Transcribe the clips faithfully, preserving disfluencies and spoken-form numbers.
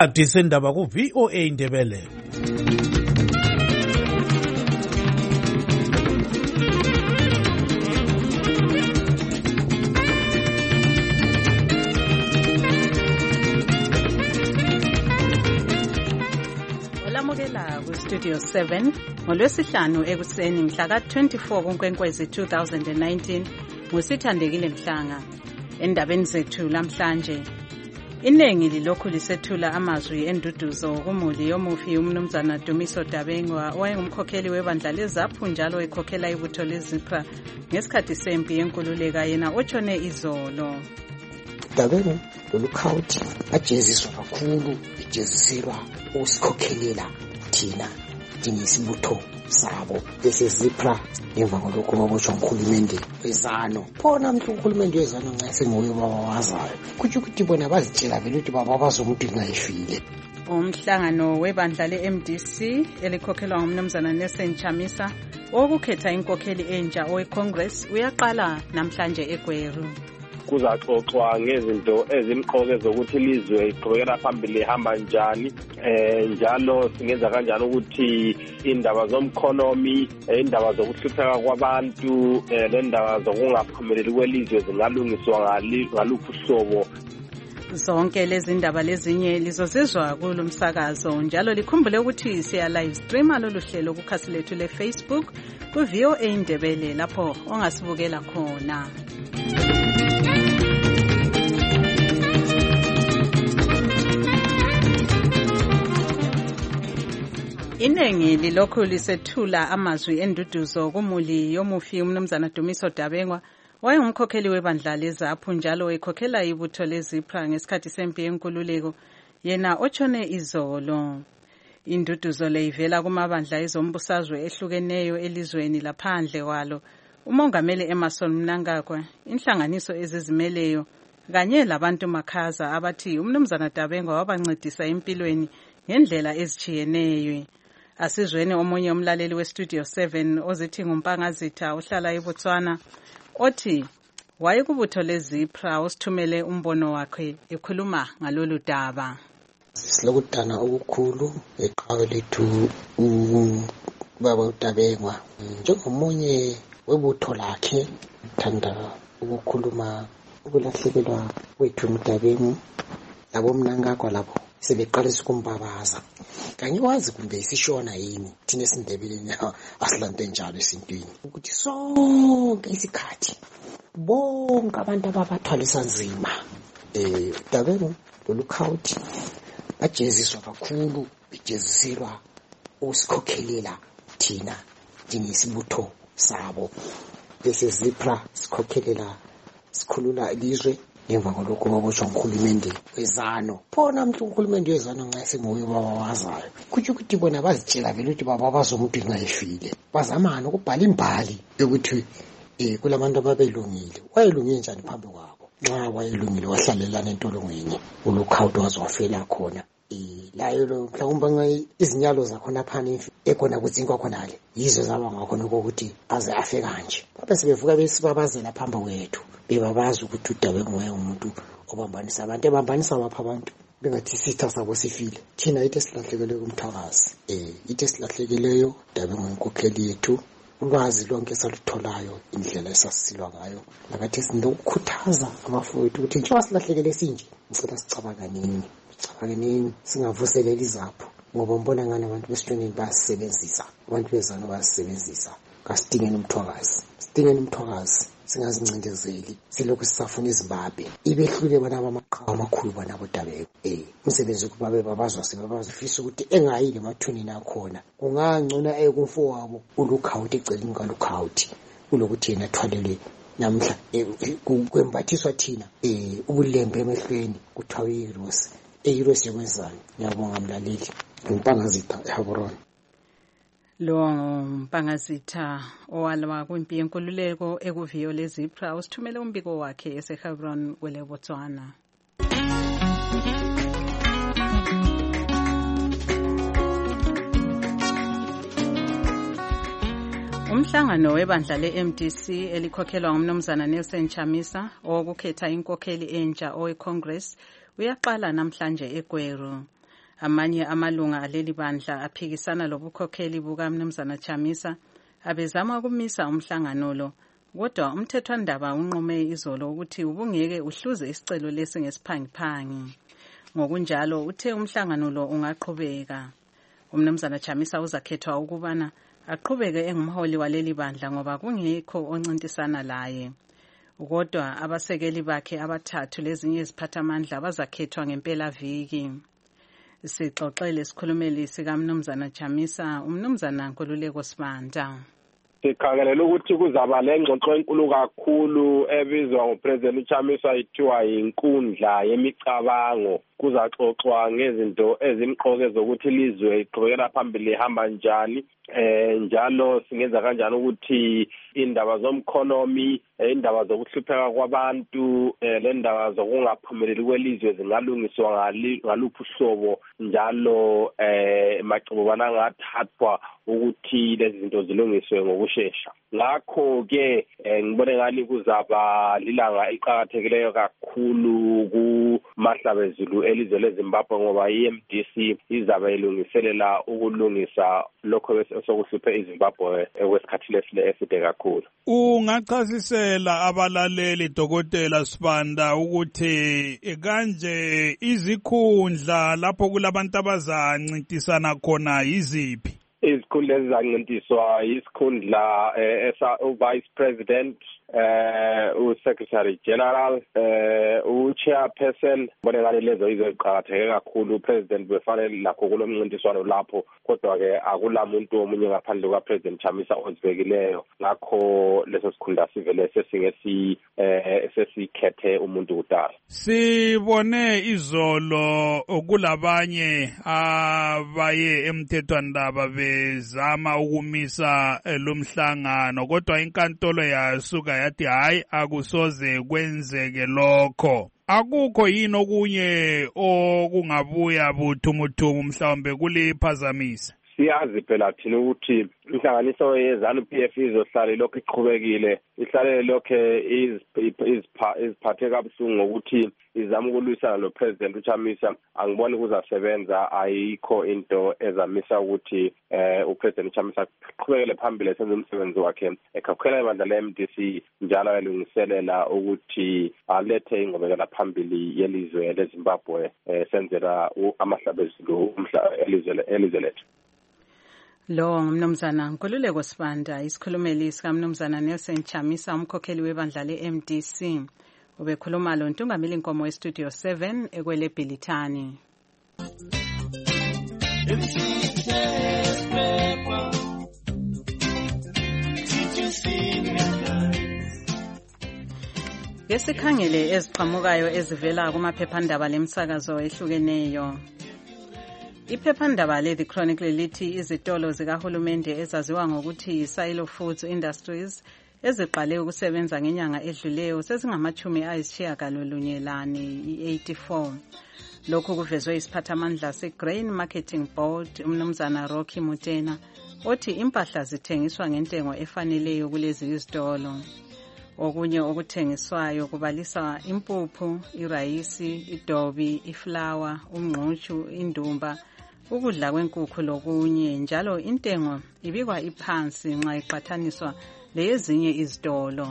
Adisendaba ku V O A Ndebele. Olamukela ku Studio seven ngolwesihlanu ekuseni mhla ka twenty-four kuNkwenkwezi two thousand nineteen ngusithandekile Mhlanga. Endabeni zethu lamhlanje, iningi lilokhu lisethula amazwi enduduzo kumuli yomufi umnumzana Dumiso Dabengwa owayengumkhokheli webandla leZAPHU njalo ekhokhela ibutho leZIPRA ngesikhathi sempi yenkululeko yena otshone izolo. Dabengwa lolukhawuthi ajeziswa kakhulu, ejeziselwa usikhokhelela thina njengesibutho sabo leZIPRA ngemva kolokho babotshwa nguhulumende wezano. Phona mntu uhulumende wezano nxa senguye babawazayo kutsho ukuthi bona bazitshela vele ukuthi baba bazomuntu ngayifile. Umhlangano webandla le-M D C elikhokhelwa ngumnumzana Nelson Chamisa wokukhetha inkokheli entsha owe-Congress uyaqala namhlanje eGweru. Kuzaxoxwa ngezinto ezimqoke zokuthi ilizwe iqhubekela phambili ihamba njani, eh njalo singenza kanjani ukuthi indaba zomkhonomi, indaba zokuhlupheka kwabantu, lendaba zokungaphumeleli kwelizwe zingalungiswa ngaluphi uhlobo. Zonke lezi ndaba lezinye lizozizwa kulomsakazo njalo likhumbule ukuthi siya live streama lolu hlelo kukhasi lethu le Facebook ku V O A Ndebele lapho ongasibukela khona. Iningi lilokhu lisethula amazwi enduduzo kumuli yomufi umnumzana Dumiso Dabengwa wayengumkhokheli webandla leZAPHU njalo ekhokhela ibutho leZIPRA ngesikhathi sempi yenkululeko yena otshone izolo. Induduzo le ivela kumabandla ezombusazwe ehlukeneyo elizweni laphandle kwalo, umongameli Emmerson Mnangagwa, inhlanganiso ezizimeleyo kanye labantu makhaza abathi umnumzana Dabengwa wabancedisa empilweni ngendlela ezichiyeneyo. Asizweni omunye umlaleli we Studio seven ozithi ngumpangazitha ohlala eBotswana othi wayekubutho leZIPRA osithumele umbono wakhe ekhuluma ngalolu daba. Silokudana okukhulu eqhawe lethu ubaba uDabengwa njengomunye webutho lakhe thanda ukukhuluma ukulahlekelwa kwethu uDabengwa labo Mnangagwa lapho sebeqalisa ukumbabaza. Kanye wazi kumbe isishona yini thina esindebeleni asilante njalo esintwini ukuthi sonke isikhathi bonke abantu ababathwalisa nzima eh Dabengwa lolukhawuthi ajeziswa kakhulu, ejeziselwa usikhokhelela thina njengesibutho sabo leZIPRA sikhokhelela sikhulula ilizwe ngemva kolokho babotshwa nguhulumende wezano. Phona mntu uhulumende wezano nxa senguye babawazayo kutsho ukuthi bona bazitshela vele ukuthi baba bazomuntu ngayifile. Bazamana ukubhala imbali yokuthi eh kulabantu ababelungile wayelungile njani phambi kwabo. Nxa wayelungile wahlalelana entolongweni ulukhawuthi wazwafela khona eh layo mhlawumbe izinyalo zakhona phanifi ekhona kuzinkwa khonale yizo zaba ngakhona ukuthi aze afe kanje. Babe sebevuka besibabazela phambi kwethu bebabazi ukuthi uDabengwa umuntu obambanisa abantu ebambanisa lapha abantu bengathi sitha sabo sifile. Thina ithe silahlekele kumthakazi eh ithe silahlekeleyo Dabengwa inkokheli yethu ulwazi lonke salutholayo indlela esasisilwa ngayo lakathi sinokukhuthaza abafowethu ukuthi njengoba silahlekele sinje ngicela sicabanganeni sicabanganeni singavuseleli iZAPHU ngoba mbona ngani abantu besitshoneni basebenzisa abantu bezana basebenzisa kasidingeni umthwakazi sidingeni umthwakazi singazincindezeli silokhu sisafuna izimbabhe ibehlule bona abamaqhawe amakhulu bona boDabengwa eh umsebenzi kubabe babazwa sebabazifisa ukuthi engayile emathuneni akhona kungangcona ekumfowabo ulukhawuthi eceleni kalukhawuthi kulokuthi yena athwalele namhla kwembathiswa thina eh ubulembe emehlweni kuthiwa iRose eRose yokwenzani. Ngiyabonga mlaleli umpangazitha eHebron. Lo mpangazitha owalwa kwimpi yenkululeko ekuviyo leZIPRA usithumele umbiko wakhe eseHebron kwele Botswana. Umhlangano webandla le-M D C elikhokhelwa ngumnumzana Nelson Chamisa owokukhetha inkokheli entsha owe-Congress uyaqala namhlanje eGweru. Amanye amalunga aleli bandla aphikisana lobukhokheli bukaMnumzana Chamisa abezama ukumisa umhlangano lo, kodwa umthethwandaba unqume izolo ukuthi ubungeke uhluze isicelo lesi ngesiphangiphangi. Ngokunjalo uthe umhlangano lo ungaqhubeka. UMnumzana Chamisa uzakhethwa ukubana aqhubeke engumholi waleli bandla ngoba kungekho oncintisana laye. Kodwa abasekeli bakhe abathathu lezinye iziphathamandla bazakhethwa ngempela viki. Sixoxele isikhulumeli sikaMnumzana Chamisa, uMnumzana Nkululeko Sibanda. Sikhangelela ukuthi kuzaba lengxoxo enkulu kakhulu ebizwa nguPresident Chamisa ithiwa inkundla yemicabango. Kuzaxoxwa ngezinto ezimqoke zokuthi ilizwe iqhubekela phambili ihamba njani, eh njalo singenza kanjani ukuthi indaba zomkhonomi, indaba zokuhlupheka kwabantu, le ndaba zokungaphumeleli kwelizwe zingalungiswa ngaluphi uhlobo, njalo eh macubana angathathwa ukuthi lezi zinto zilungiswe ngokusheshsha. Ngakho ke ngibone ngani kuzaba lilanga eliqhakathekileyo kakhulu kumahlabezulu elizwe leZimbabwe ngoba i-M D C izabe ilungiselela ukulungisa lokho sokuhluphe iZimbabwe ekwesikhathi lesile eside kakhulu. Ungachasisela abalaleli Dokotela Sibanda ukuthi kanje izikhundla lapho kulabantu abazancintisana khona yiziphi? Izikhundla ezizancintiswa isikhundla esa vice president, eh u-secretary general, eh u-chairperson. Bona ngale lezo izoqhakatheke kakhulu. President befanele lakho kulomncintiswano lapho, kodwa ke akulamuntu omunye ngaphandle kwaPresident Chamisa ozibekileyo. Ngakho leso sikhundla sivele sesingesi eh sesikhethe umuntu kudala. Sibone izolo kulabanye abaye emthethwandaba bezama ukumisa lomhlangano, kodwa inkantolo yasuka yathi hayi akusoze kwenzeke lokho. Akukho yini okunye okungabuya buthumuthumu mhlawumbe kuliphazamisa? Siyazi phela thina ukuthi inhlanganiso yeZANU P F izohlala lokho iqhubekile, ihlalele lokho iziphathe kabuhlungu ngokuthi izama ukulwisana lo President uChamisa. Angiboni kuzasebenza, ayikho into ezamisa ukuthi eh uPresident Chamisa aqhubekele phambili senze umsebenzi wakhe ekhakhela ibandla le-M D C, njalo elungiselela ukuthi alethe ingqubekela phambili yelizwe leZimbabwe senzela amahlabezulu elizwe elizwe lethu. Lo ngumnumzana Nkululeko Sibanda, isikhulumeli sikaMnumzana Nelson Chamisa, umkhokheli webandla le-M D C. Ubekhuluma lo Ntungameli Nkomo weStudio seven ekwele Bhilithani. Ngesikhangele eziqhamukayo ezivela kumaphephandaba lemsakazo ehlukeneyo. Iphephandaba le-The Chronicle lithi izitolo zikahulumende ezaziwa ngokuthi Silo Foods Industries eziqale ukusebenza ngenyanga edluleyo sezingamachumi ayisishiyagalolunye i-eighty-four. Lokhu kuvezwe isiphathamandla se-Grain Marketing Board uMnumzana Rocky Mutena othi impahla zithengiswa ngentengo efaneleyo kulezi izitolo. Okunye okuthengiswayo kubalisa impuphu, irayisi, idobi, iflawa, umngqushu, indumba, ukudla kwenkukhu lokunye, njalo intengo ibikwa iphansi nxa iqhathaniswa leyezinye izitolo.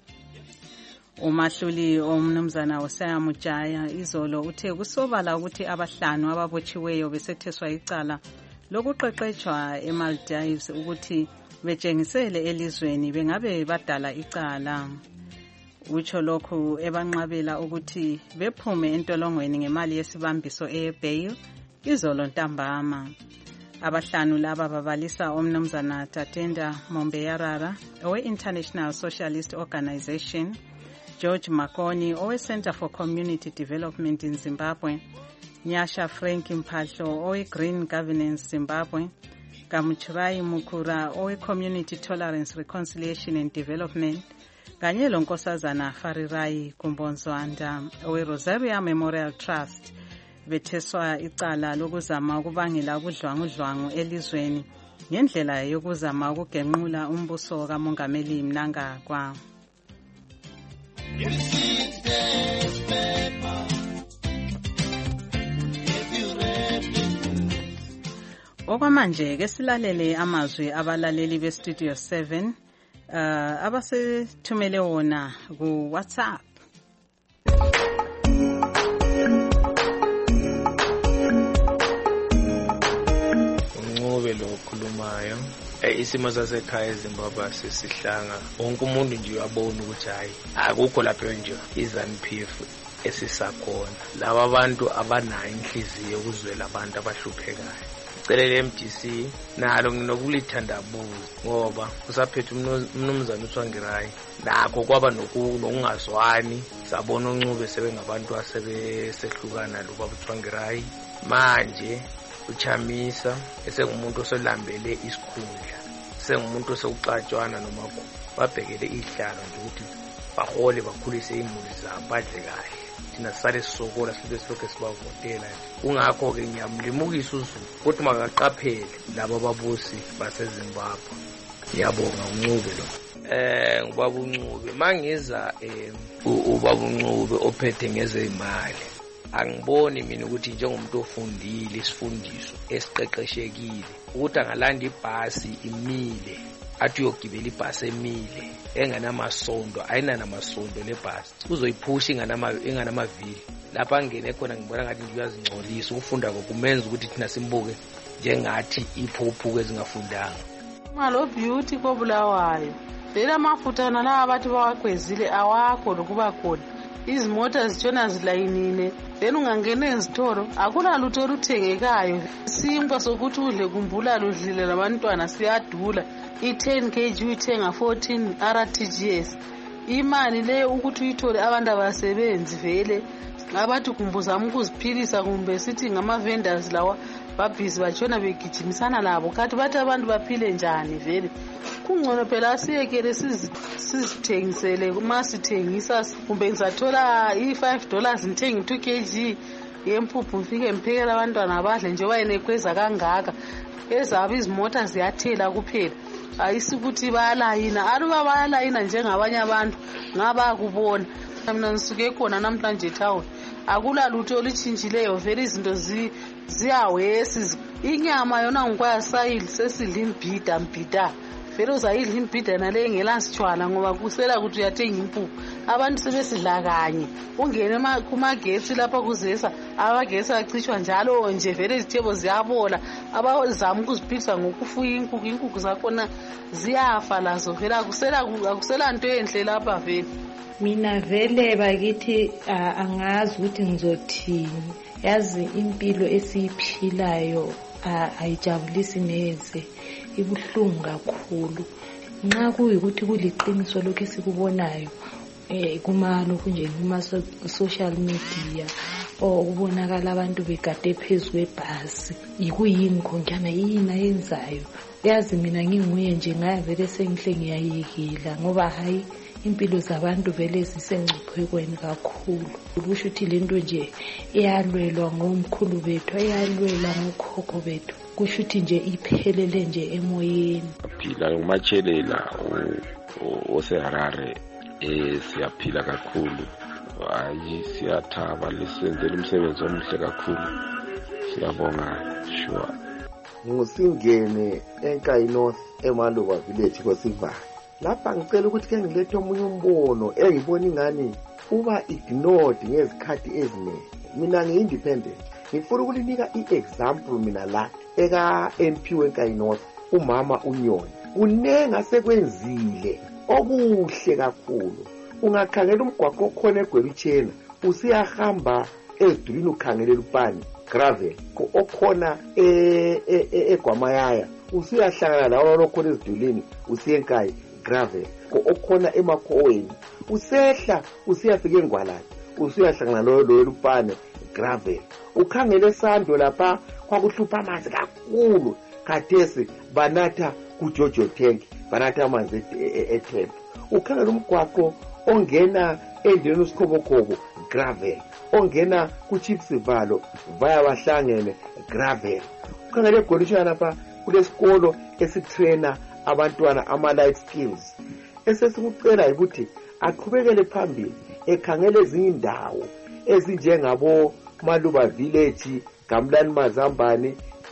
Umahluli omnumzana Hosea Mujaya izolo uthe kusobala ukuthi abahlanu ababotshiweyo besetheswa icala lokuqeqetshwa eMaldives ukuthi betshengisele elizweni bengabe badala icala. Utsho lokhu ebanqabela ukuthi bephume entolongweni ngemali yesibambiso ebail izolo ntambama. Abahlanu laba babalisa omnumzana Tatenda Mombeyarara owe-International Socialist Organization, George Makoni owe-Center for Community Development in Zimbabwe, Nyasha Frank Mpahlo owe-Green Governance Zimbabwe, Kamuchirai Mukura owe-Community Tolerance Reconciliation and Development, kanye lonkosazana Farirai Kumbonzwanda owe-Rosaria Memorial Trust betheswa icala lokuzama ukubangela ubudlwangudlwangu elizweni ngendlela yokuzama ukugenqula umbuso kaMongameli Mnangagwa. Okwamanje ke silalele amazwi abalaleli bestudio seven uh, abasethumele wona ku WhatsApp. Ncube lo khulumayo isimo sasekhaya eZimbabwe sesihlanga wonke umuntu nje uyabona ukuthi hayi akukho lapho nje iZANU-P F esisakhona laba abantu abanayo inhliziyo ukuzwela abantu abahluphekayo. Celele M D C nalo nginokulithandabuza ngoba usaphethe umnumzana uThwangirayi nakho kwaba nokungazwani sabona uNcube sebengabantu asebesehlukana lo baba uThwangirayi manje uChamisa esengumuntu oselambele isikhundla sengumuntu osewucatshwana noma babhekele ihlalo nje ukuthi bahole bakhulise imuli zabo badle kahle thina sale sisokola sibe silokho sibavotela kungakho ke ngiyamlimukisa uZulu ukuthi makaqaphele labo babusi baseZimbabwe. Ngiyabonga uNcube lo eh ngubaba uNcube mangiza eh ubaba uNcube ophethe ngezemali angiboni mina ukuthi njengomuntu ofundile isifundiso esiqeqeshekile ukuthi angalanda ibhasi imile athi uyogibela ibhasi emile enganamasondo ayinanamasondo lebhasi uzoyiphusha inganama inganamavili lapha angene khona ngibona ngathi ngiyazingcolisa ukufunda kokumenza ukuthi thina simbuke njengathi iphuphu ezingafundanga malo beauty kobulawayo vela amafutha nala abathi bawakwezile awakho lokuba khona izimota zitshona zilayinile then ungangena ezitolo akula lutho oluthengekayo simba sokuthi udle kumbula ludlile labantwana siyadula i-ten kilograms uyithenga fourteen R T G S imali leyo ukuthi uyithole abantu abasebenzi vele abathi kumbuzama ukuziphilisa kumbe sithi ngama vendors lawa babhizi batshona begijimisana labo kathi bathi abantu baphile njani vele kungcono phela asiyekele sizithengisele uma sithengisa kumbe ngizathola i-five dollars ngithenga two kilograms yempuphu ngifike ngiphekela abantwana abadle njengoba yenekweza kangaka ezabo izimota ziyathela kuphela ayisikuthi bayalayina aluba bayalayina njengabanye abantu ngaba kubona mina ngisuke khona namhlanje town akula lutho olutshintshileyo vele izinto zi ziyawesi inyama yona ngikwayasayili sesidla imbhida mbhida vele uzayidla imbhida nale engelasitshwala ngoba kusela ukuthi uyathenga impuphu abantu sebesidla kanye ungene kumagetsi lapha kuzesa abagesi acishwa njalo nje vele izithebo ziyabola abazama ukuziphilisa ngokufuya inkukhu inkukhu zakhona ziyafa lazo vele akusela akusela nto enhle lapha vele. Mina vele bakithi angazi ukuthi ngizothini yazi impilo esiyiphilayo ayijabulisi neze ibuhlungu kakhulu nxa kuyikuthi kuliqiniso lokho esikubonayo eh kuma lokhu nje kuma social media okubonakala abantu begade phezulu kwebhasi ikuyini khonjana yini ayenzayo yazi mina nginguye nje ngavele sengihle ngiyayikila ngoba hayi impilo zabantu vele zisengciphekweni kakhulu ukusho ukuthi lento nje iyalwelwa ngomkhulu bethu iyalwelwa ngokhokho bethu kusho ukuthi nje iphelele nje emoyeni phila ngumatshelela oseHarare eh siyaphila kakhulu hayi siyathaba lesenzela umsebenzi omuhle kakhulu siyabonga sure ngusingene eNkayi North eMaluba village koSivana lapha ngicela ukuthi ke ngilethe omunye umbono engibona ingani uba ignored ngezikhathi eziningi mina ngi-independent ngifuna ukulinika i-example mina la eka M P weNkayi North umama uNyoni kunenga sekwenzile okuhle kakhulu ungakhangela umgwaqo okhona eGwebichena usiyahamba ezidulini ukhangelela upani gravel okhona eGwamayaya usiyahlangana lawo lokhona ezidulini usiyenkayi gravel okhona emakhoweni usehla usiyafika eNgwalani usiyahlangana lo lupane gravel ukhangele esando lapha kwakuhlupha amanzi kakhulu khathesi banatha kuJojo tank banatha amanzi eThemba ukhangele umgwaqo ongena endleleni uSikhobokobo gravel ongena kuChips Valo vaya bahlangene gravel ukhangele eGolishana lapha kulesikolo esitrainer abantwana ama life skills esesikucela ukuthi aqhubekele phambili ekhangele izindawo ezinjengabo Maluba village Gamlani Mazambane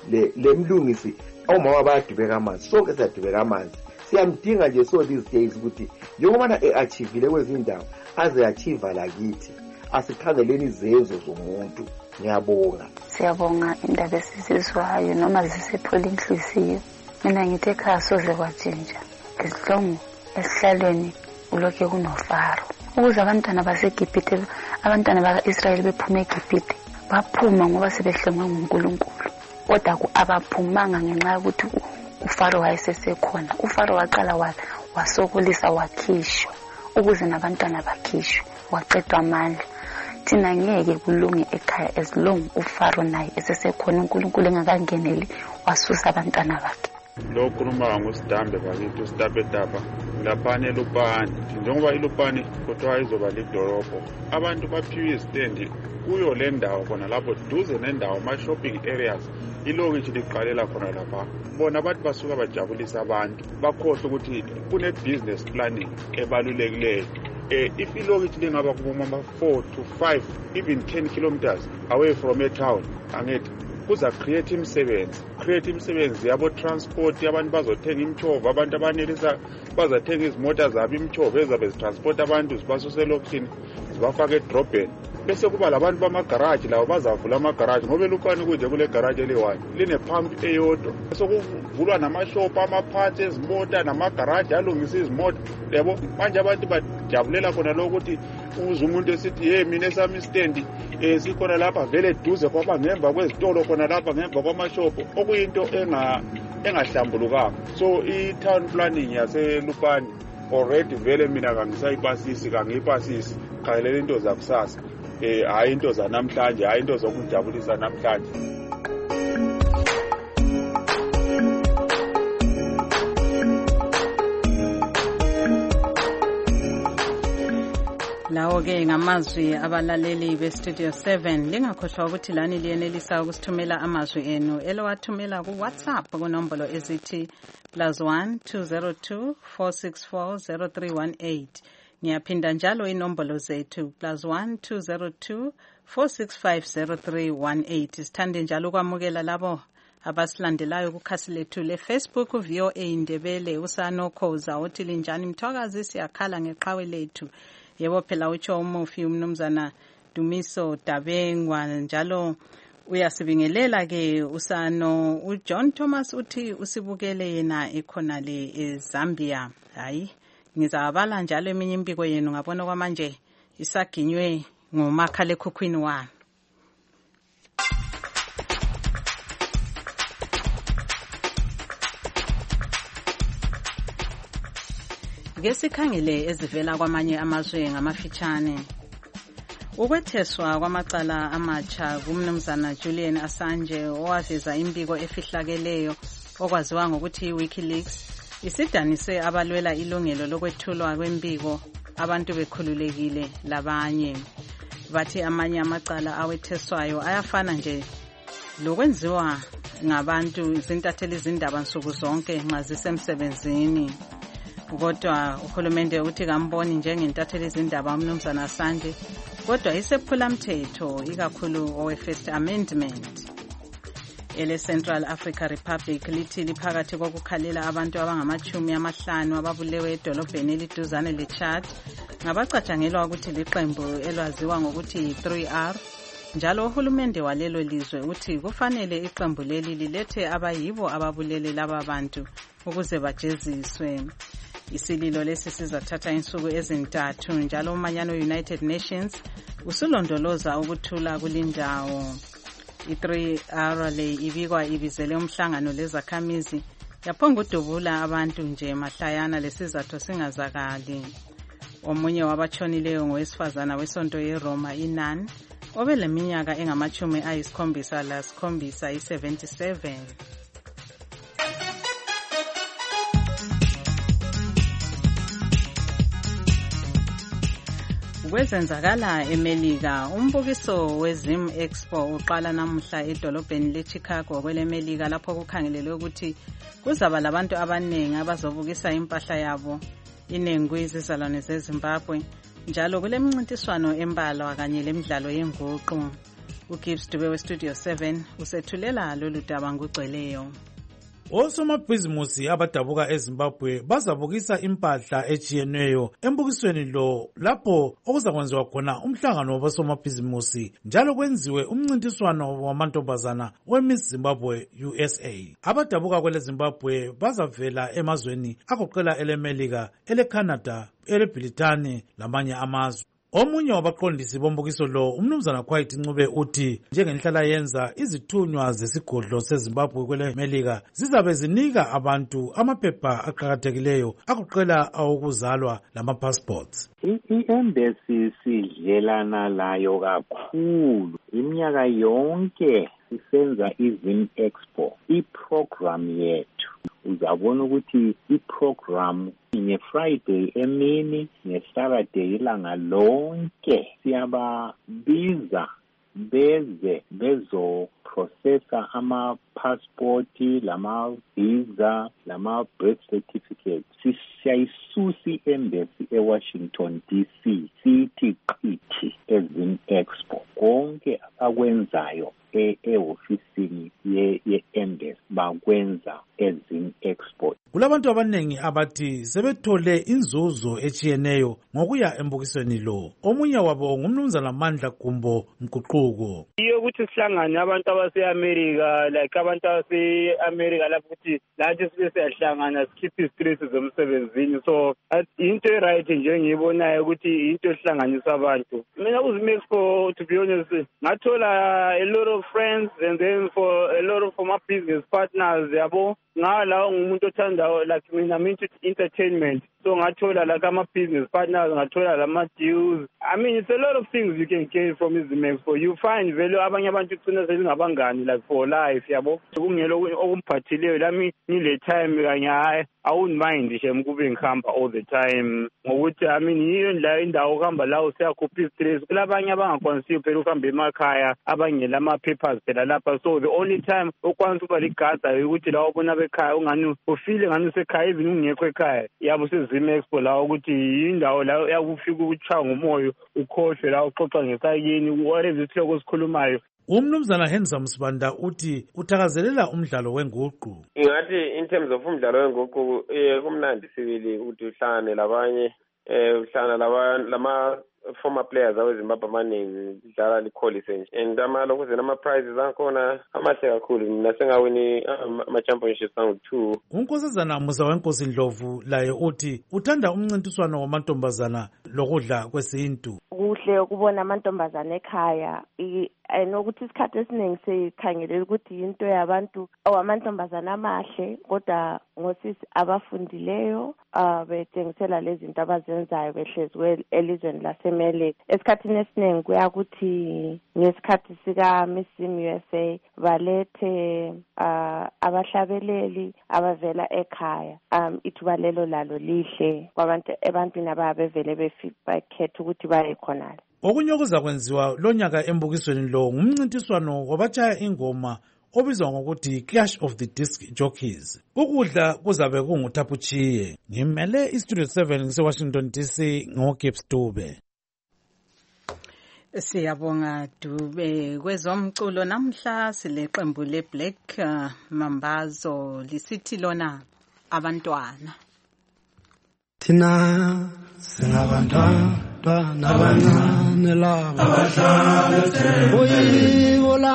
le lemlungisi omama bayadubeka amanzi, sonke siyadubeka amanzi. Siyamdinga nje so these days ukuthi njengoba e-achievile kwezindawo aze achieve lakithi, asikhangeleni izenzo zomuntu. Ngiyabonga. Siyabonga indaba esizizwayo noma zisephola inhliziyo. Mina ngithi ekhaya soze kwatshintsha. Isihlongo esihlalweni ulokhe kunofaro. Ukuze abantwana baseGibhithe, abantwana baka-Israyeli bephume eGibhithe, baphuma ngoba sebehlengwe nguNkulunkulu. Kodwa abaphumanga ngenxa yokuthi uFaro wayesesekhona. uFaro waqala wasokolisa wakhishwa ukuze nabantwana bakhishwe, waqedwa amandla. Thina ngeke kulunge ekhaya as long uFaro naye esesekhona, uNkulunkulu engakangeneli wasusa abantwana bakhe. Lo khuluma ngosidambe bakithi uStabetapa laphane eLupane. Njengoba iLupane kuthiwa izoba lidolobho, abantu baphiwe istendi kuyo le ndawo khona lapho duze nendawo ama-shopping areas ilokishi liqalela khona lapha. Bona bathi basuka bajabulisa abantu bakhohle ukuthi kune-business planning ebalulekileyo. Uh, if ilokishi lingaba kuma four to five, even ten kilometers away from a town, angithi kuza create imisebenzi create imisebenzi yabo transport, abantu bazothenga imchova, abantu abanelisa bazathenga izimota zabo imchova ezabe zitransport abantu zibasuse elokishini zibafaka edrobheni. Bese kuba labantu bamagaraji lawo bazavula amagaraji ngoba eLupane kunje kule garage eliyi-one line-pump eyodwa. Sekuvulwa namashop amaphathi ezimota namagaraji alungisa izimota. Yabo manje abantu bajabulela khona lokho ukuthi uze umuntu esithi hey mina esami istendi eh sikhona lapha vele duze kwaba ngemva kwezitolo khona lapha ngemva kwamashopo, okuyinto enga engahlambulukanga. So i-town planning yaseLupane already vele mina kangisayipasisi kangiyipasisi khayelela into zakusasa. Eh hayi into zanamhlanje, hayi into zokujabulisa namhlanje. Lawo ke ngamazwi abalaleli be-Studio seven. Lingakhohlwa ukuthi lani liyenelisa ukusithumela amazwi enu elowathumela ku WhatsApp kunombolo ezithi plus one two zero two four six four zero three one eight. Ngiyaphinda njalo inombolo zethu plus one two zero two four six five zero three one eight. Sithande njalo kwamukela labo abasilandelayo kukhasi lethu le-Facebook V O A Ndebele. Usanokhoza othi linjani Mthwakazi, siyakhala ngeqhawe lethu. Yebo phela utsho umufi umnumzana Dumiso Dabengwa, njalo uyasibingelela ke usano uJohn Thomas uthi usibukele yena ekhona le eZambia. Hayi ngizabala njalo eminye impiko yenu ngabona kwamanje isaginywe ngomakhala ekhukhwini wami. Ngesikhangele ezivela kwamanye amazwe ngamafitshane. Ukwetheswa kwamacala amatsha kumnumzana Julian Assange owaveza impiko efihlakeleyo okwaziwa ngokuthi WikiLeaks isidanise abalwela ilungelo lokwethulwa kwempiko abantu bekhululekile labanye. Bathi amanye amacala awetheswayo ayafana nje lokwenziwa ngabantu izintatheli izindaba nsuku zonke nxa zisemsebenzini. Kodwa uhulumende uthi kamboni njengentatheli izindaba umnumzana Assange, kodwa isephula mthetho ikakhulu owe First Amendment. Ele Central Africa Republic lithi liphakathi kokukhalela abantu abangamachumi amahlanu ababulewe edolobheni eliduzane leChad ngabacatshangelwa ukuthi liqembu elwaziwa ngokuthi three R. Njalo uhulumende walelo lizwe uthi kufanele iqembu leli lilethe abayibo ababulele laba bantu ukuze bajeziswe. Isililo lesi sizathatha insuku ezintathu, njalo umanyano United Nations usulondoloza ukuthula kulindawo. I-three R le ibikwa ibizele umhlangano lezakhamizi yaphonga udubula abantu nje mahlayana lesizathu singazakali. Omunye wabatshonileyo ngowesifazana wesonto yeRoma iNan obeleminyaka engamachumi ayisikhombisa lasikhombisa i-seventy-seven. Kwezenzakala eMelika, umbukiso weZim Expo uqala namuhla edolobheni leChicago kweleMelika lapho kukhangelelwe ukuthi kuzaba labantu abaningi abazobukisa impahla yabo inengi kwizizalwane zeZimbabwe, njalo kulemncintiswano embalwa kanye lemidlalo yenguqu. uGibbs Dube westudio seven usethulela lolu daba ngugcweleyo. Osomabhizimusi abadabuka eZimbabwe bazabukisa impahla ejiyeneyo embukisweni lo lapho okuzakwenziwa khona umhlangano wabosomabhizimusi njalo kwenziwe umncintiswano wamantombazana weMiss Zimbabwe U S A. Abadabuka kwele Zimbabwe bazavela emazweni agoqela eleMelika, eleCanada, eleBritani lamanye amazwe. Omunye wabaqondisi bombukiso lo umnumzana Quiet Ncube uthi njengenhlala yenza izithunywa zesigodlo seZimbabwe kwele Melika zizabe zinika abantu amaphepha aqhakathekileyo agoqela awokuzalwa lama passports. I-embassy sidlelana layo kakhulu iminyaka yonke sisenza iZim Expo iprogram yethu. Uzabona ukuthi iprogram nge-Friday emini nge-Saturday ilanga lonke siyababiza beze bezo processa ama-passport lama visa lama birth certificate. Siyayisusi embassy eWashington D C sithi qithi eZim Expo konke akwenzayo e-ofisini ye-embassy bakwenza eZim Expo. Kulabantu abanengi abathi sebethole inzuzo echiyeneyo ngokuya embukisweni lo. Omunye wabo ngumnumzana Mandla Gumbo Mguquko. Iyo ukuthi sihlangane abantu abase-America like abantu abase-America lapho ukuthi lathi sibe siyahlangana sikhiphe istress zomsebenzini, so into right nje ngiyibonayo ukuthi into ehlanganisa abantu. Mina uZim Expo, to be honest, ngathola a lot of friends and then for a lot of for my business partners yabo ngala ngumuntu othanda like mina I'm into entertainment, so ngathola like ama business partners, ngathola lama deals. I mean it's a lot of things you can gain from iZim Expo. You find value abanye abantu ugcina sezingabangani like for life yabo. Kungelo okumphathileyo lami ngile time kanye hayi I wouldn't mind nje mkube ngihamba all the time ngokuthi I mean yiyo la indawo kuhamba la usiyakhupha istress. Kulabanye abangakwanisiyo phela ukuhamba emakhaya abangela ama papers phela lapha, so the only time okwanisa uba ligada ukuthi la ubona bekhaya ungani ufile ngani usekhaya even ungekho ekhaya yabo seZim Expo la ukuthi indawo la yakufika ukuchaya ngomoyo ukhohle la uxoxa ngesayini whatever isihloko esikhulumayo. Umnumzana Henza Msibanda uthi uthakazelela umdlalo wenguqu. Ingathi in terms of umdlalo wenguqu eh kumnandi sibili ukuthi uhlangane labanye eh uhlangana labanye lama former players aweZimbabwe amaningi idlala likholise nje and amalo kuze nama prizes akhona amahle kakhulu. Mina sengawini ama championships angu two. Unkosazana Musa weNkosi Ndlovu laye uthi uthanda umncintiswano wamantombazana lokudla kwesintu. Kuhle ukubona amantombazana ekhaya enokuthi isikhathi esiningi sikhangelela ukuthi into yabantu awamantombazana amahle kodwa ngosisi abafundileyo bethengisela lezi zinto abazenzayo behlezi elizweni laseMelika. Esikhathini esiningi kuyakuthi ngesikhathi sika Miss U S A balethe abahlabeleli abavela ekhaya. um ithuba lelo lalo lihle kwabantu ebantwini ababevele bekhetha ukuthi baye khonala. Okunye okuzakwenziwa lonyaka embukisweni lo ngumncintiswano wabatshaya ingoma obizwa ngokuthi Clash of the Disc Jockeys. Ukudla kuzabe kunguthapuchiye. Ngimele iStudio seven ngiseWashington D C ngoGibbs Dube. Siyabonga Dube. Kwezomculo namhla sileqembu leBlack uh, Mambazo lisithi lona abantwana. Tina singabantwana abancane laba oyibola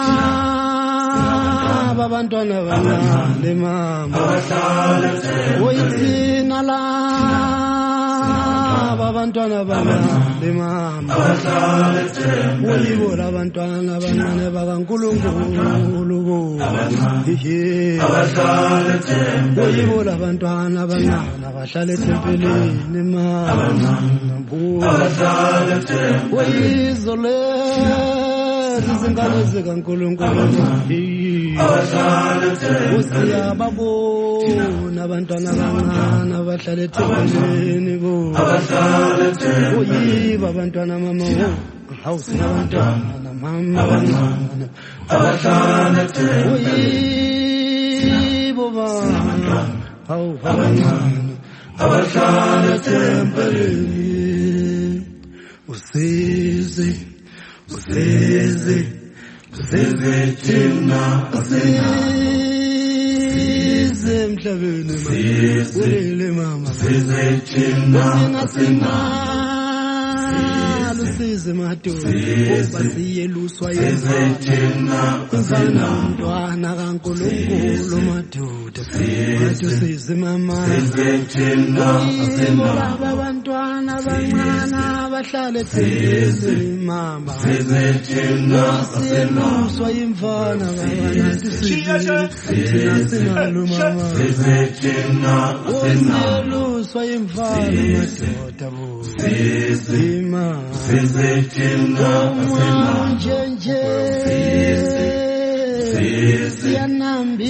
abantwana abancane mama oyithina laba abantwana abancane mama oyibola abantwana abancane bakaNkulunkulu oyibola abantwana abancane abahlala ethempelini mama oyizole izingane zikaNkulunkulu usiyababona abantwana abancane abahlala ethempelini bo oyiba abantwana mama awusiyabantwana mama abancane oyibo bana awu abancane abahlala ethempelini. Usizi, usizi, Sizithina size emhlabeni ulele mama sizithina size madoda basiyeluswa yezithina mntwana kaNkulunkulu madoda madoda size mama sizithina baba abantwana abancane abahlala ethembeni mama sizithina siyeluswa imfana baba nathi sizithina sinalo mama sizithina siyeluswa imfana madoda bo sizima sizithina nje siyanambi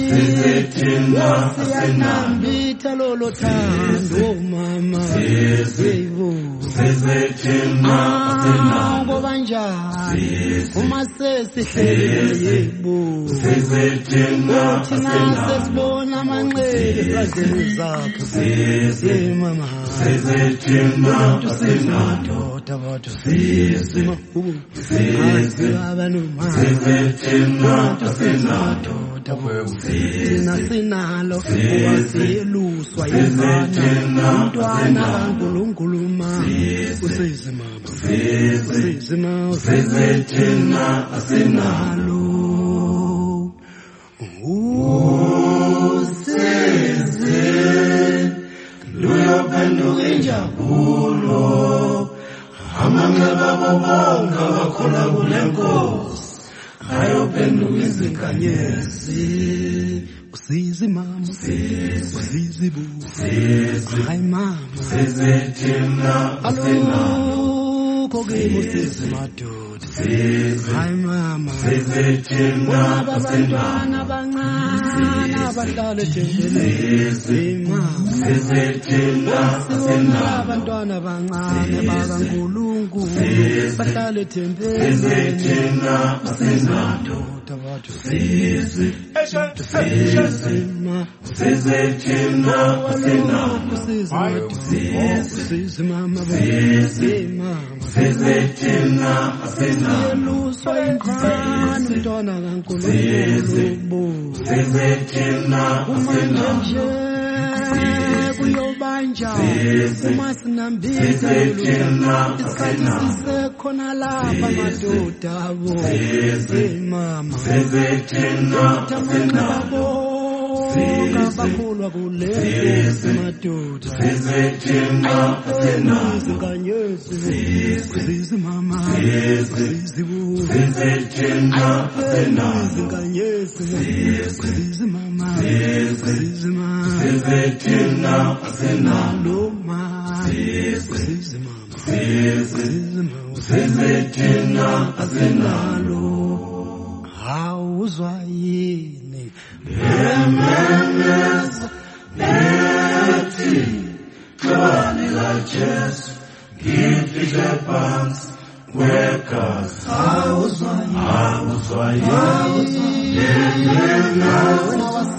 siyanambitha lolo thando mama sizivu sizithina ngoba njani uma sesihlele yebo sizithina sesibona amanqele ezandleni zakho sizimama sizithina madoda bathu sizima abantu sizithina madoda thina sinalo wasiyeluswa yizana umntwana kaNkulunkulu ma usizimama usizima sizithina sinalo usizi luyophenduka injabulo amanxeba bobonke abakhona kule nkosi ayophenduka izinkanyezi usizi mama usizi bu hayi mama sizithina alukho kimi usizi madoda hayi mama sizithina abantwana abancane abahlala ethembeni mama sizithina abantwana abancane bakaNkulunkulu bahlala ethembeni sizithina madoda bathu sizi sizima sizithina sizi mama sizima sizithina siyeluswa imfana umntwana kaNkulunkulu sizithina umanje kuyobanja uma sinambitha isikhathi sisekhona lapha madoda abo mama sizithina kabakhulwa kule madoda sizithina izinkanyezi sizi mama sizibu sizithina izinkanyezi sizi mama sizi mama sizithina sinalo ma sizi mama sizi mama sizithina sinalo hauzwa yini remembrance neti kani la Jesu give the banks workers hauzwa hauzwa yini remembrance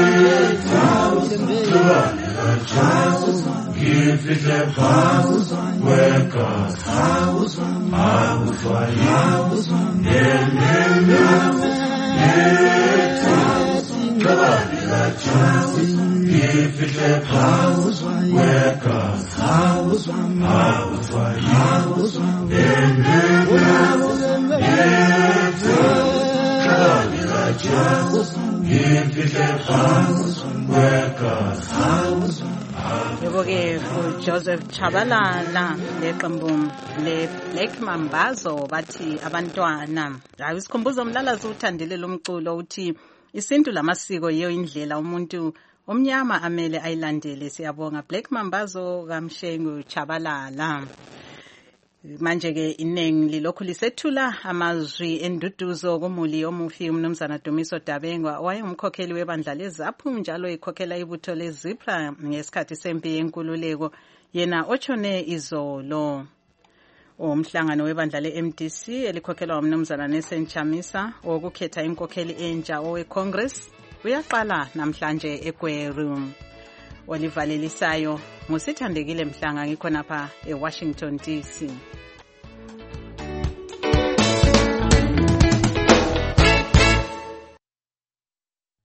neti kani la Jesu give the banks workers hauzwa hauzwa yini remembrance Kabila chansi, ifite house workers, house house house, Kabila chansi, ifite house workers, house. Yebo-ke uJoseph Chabalala leqembu le-Black Mambazo bathi abantwana. Hayi isikhumbuzo umlalazi uthandile lo mculo uthi isintu lamasiko yiyo indlela umuntu omnyama amele ayilandele. Siyabonga Black Mambazo kaMshengu Chabalala. Manje ke inengi lilokhu lisethula amazwi enduduzo kumuli omufi umnumzana Dumiso Dabengwa wayengumkhokheli webandla leZAPU njalo ekhokhela ibutho leZIPRA ngesikhathi sempi yenkululeko yena otshone izolo. Umhlangano webandla le-M D C elikhokhelwa umnumzana Nelson Chamisa wokukhetha inkokheli entsha owe-Congress uyaqala namhlanje eGweru. Olivalelisayo ngusithandekile Mhlanga ngikhona pha eWashington D C.